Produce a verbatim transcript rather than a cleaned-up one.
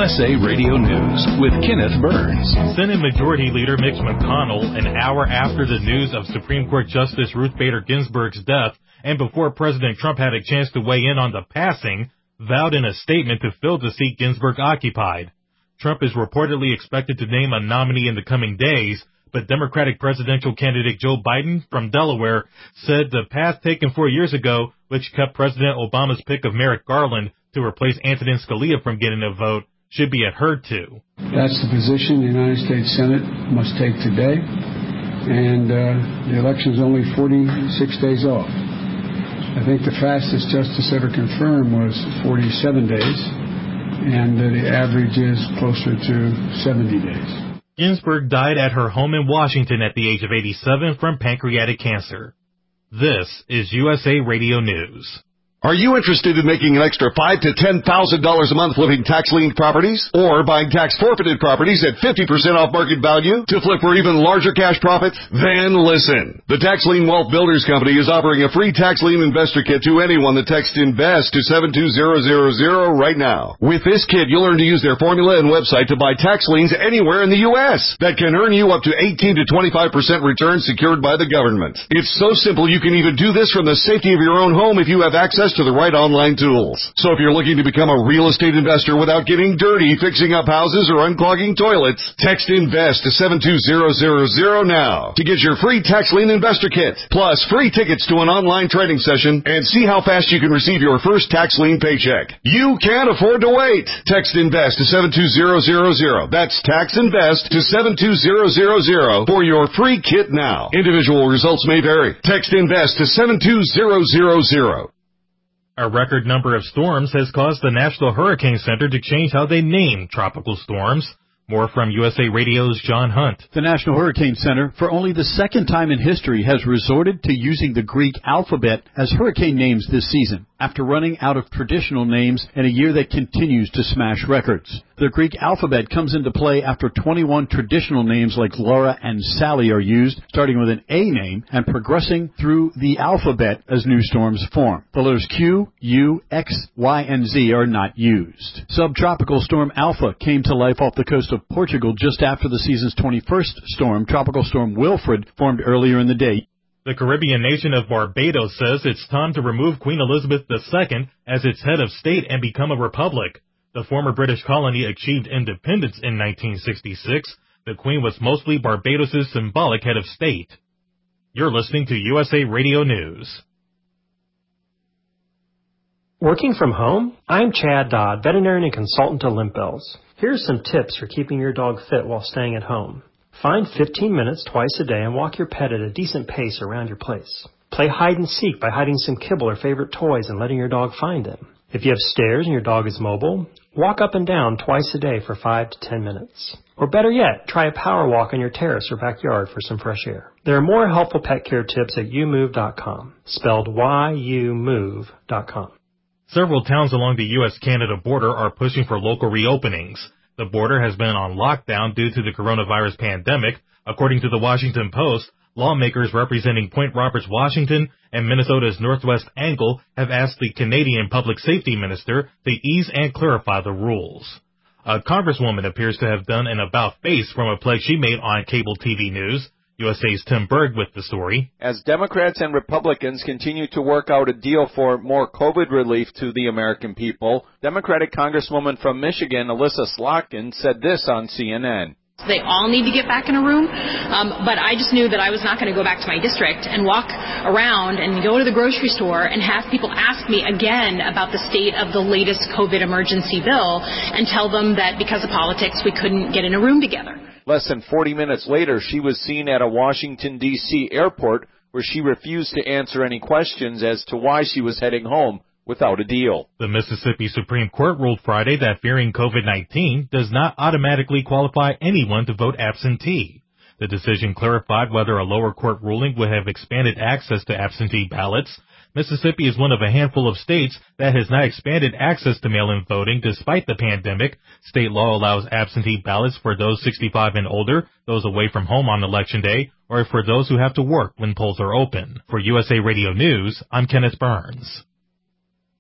S A Radio News with Kenneth Burns. Senate Majority Leader Mitch McConnell, an hour after the news of Supreme Court Justice Ruth Bader Ginsburg's death and before President Trump had a chance to weigh in on the passing, vowed in a statement to fill the seat Ginsburg occupied. Trump is reportedly expected to name a nominee in the coming days, but Democratic presidential candidate Joe Biden from Delaware said the path taken four years ago, which kept President Obama's pick of Merrick Garland to replace Antonin Scalia from getting a vote, should be adhered to. That's the position the United States Senate must take today, and uh, the election's only forty-six days off. I think the fastest justice ever confirmed was forty-seven days, and uh, the average is closer to seventy days. Ginsburg died at her home in Washington at the age of eighty-seven from pancreatic cancer. This is U S A Radio News. Are you interested in making an extra five thousand to ten thousand dollars a month flipping tax-liened properties or buying tax-forfeited properties at fifty percent off market value to flip for even larger cash profits? Then listen. The Tax Lien Wealth Builders Company is offering a free tax lien investor kit to anyone that texts INVEST to seven two zero zero zero right now. With this kit, you'll learn to use their formula and website to buy tax liens anywhere in the U S that can earn you up to eighteen to twenty-five percent return secured by the government. It's so simple you can even do this from the safety of your own home if you have access to the right online tools. So if you're looking to become a real estate investor without getting dirty, fixing up houses, or unclogging toilets, text INVEST to seven two zero zero zero now to get your free tax lien investor kit, plus free tickets to an online training session and see how fast you can receive your first tax lien paycheck. You can't afford to wait. Text INVEST to seven two zero zero zero. That's tax INVEST to seven two zero zero zero for your free kit now. Individual results may vary. Text INVEST to seven two zero zero zero. A record number of storms has caused the National Hurricane Center to change how they name tropical storms. More from U S A Radio's John Hunt. The National Hurricane Center, for only the second time in history, has resorted to using the Greek alphabet as hurricane names this season, after running out of traditional names in a year that continues to smash records. The Greek alphabet comes into play after twenty-one traditional names like Laura and Sally are used, starting with an A name and progressing through the alphabet as new storms form. The letters Q, U, X, Y, and Z are not used. Subtropical storm Alpha came to life off the coast of Portugal just after the season's twenty-first storm, Tropical Storm Wilfred, formed earlier in the day. The Caribbean nation of Barbados says it's time to remove Queen Elizabeth the Second as its head of state and become a republic. The former British colony achieved independence in nineteen sixty-six. The Queen was mostly Barbados' symbolic head of state. You're listening to U S A Radio News. Working from home? I'm Chad Dodd, veterinarian and consultant to Limp Bells. Here's some tips for keeping your dog fit while staying at home. Find fifteen minutes twice a day and walk your pet at a decent pace around your place. Play hide and seek by hiding some kibble or favorite toys and letting your dog find them. If you have stairs and your dog is mobile, walk up and down twice a day for five to ten minutes. Or better yet, try a power walk on your terrace or backyard for some fresh air. There are more helpful pet care tips at you move dot com, spelled Y U move dot com. Several towns along the U S Canada border are pushing for local reopenings. The border has been on lockdown due to the coronavirus pandemic. According to the Washington Post, lawmakers representing Point Roberts, Washington, and Minnesota's Northwest Angle have asked the Canadian Public Safety Minister to ease and clarify the rules. A congresswoman appears to have done an about-face from a pledge she made on cable T V news. U S A's Tim Berg with the story. As Democrats and Republicans continue to work out a deal for more COVID relief to the American people, Democratic Congresswoman from Michigan, Alyssa Slotkin, said this on C N N. They all need to get back in a room, um, but I just knew that I was not going to go back to my district and walk around and go to the grocery store and have people ask me again about the state of the latest COVID emergency bill and tell them that because of politics we couldn't get in a room together. Less than forty minutes later, she was seen at a Washington, D C airport where she refused to answer any questions as to why she was heading home without a deal. The Mississippi Supreme Court ruled Friday that fearing COVID nineteen does not automatically qualify anyone to vote absentee. The decision clarified whether a lower court ruling would have expanded access to absentee ballots. Mississippi is one of a handful of states that has not expanded access to mail-in voting despite the pandemic. State law allows absentee ballots for those sixty-five and older, those away from home on Election Day, or for those who have to work when polls are open. For U S A Radio News, I'm Kenneth Burns.